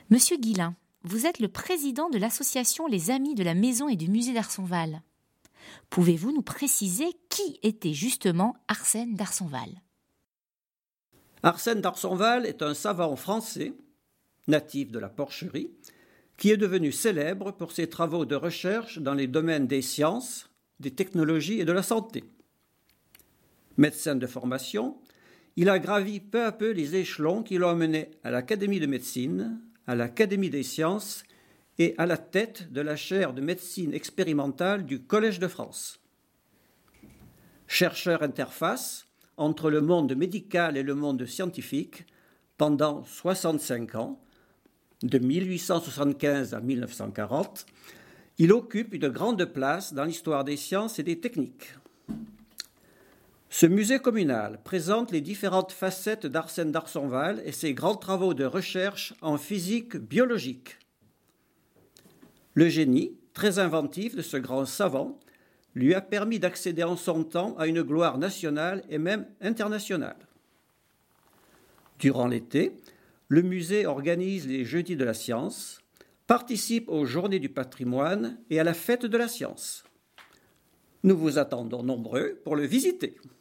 Monsieur Guillain, vous êtes le président de l'association Les Amis de la Maison et du Musée d'Arsonval. Pouvez-vous nous préciser qui était justement Arsène d'Arsonval ? Arsène d'Arsonval est un savant français, natif de la Porcherie, qui est devenu célèbre pour ses travaux de recherche dans les domaines des sciences, des technologies et de la santé. Médecin de formation, il a gravi peu à peu les échelons qui l'ont mené à l'Académie de médecine, à l'Académie des sciences et à la tête de la chaire de médecine expérimentale du Collège de France. Chercheur interface entre le monde médical et le monde scientifique pendant 65 ans, de 1875 à 1940, il occupe une grande place dans l'histoire des sciences et des techniques. Ce musée communal présente les différentes facettes d'Arsène d'Arsonval et ses grands travaux de recherche en physique biologique. Le génie, très inventif de ce grand savant, lui a permis d'accéder en son temps à une gloire nationale et même internationale. Durant l'été, le musée organise les Jeudis de la Science, participe aux Journées du patrimoine et à la Fête de la Science. Nous vous attendons nombreux pour le visiter.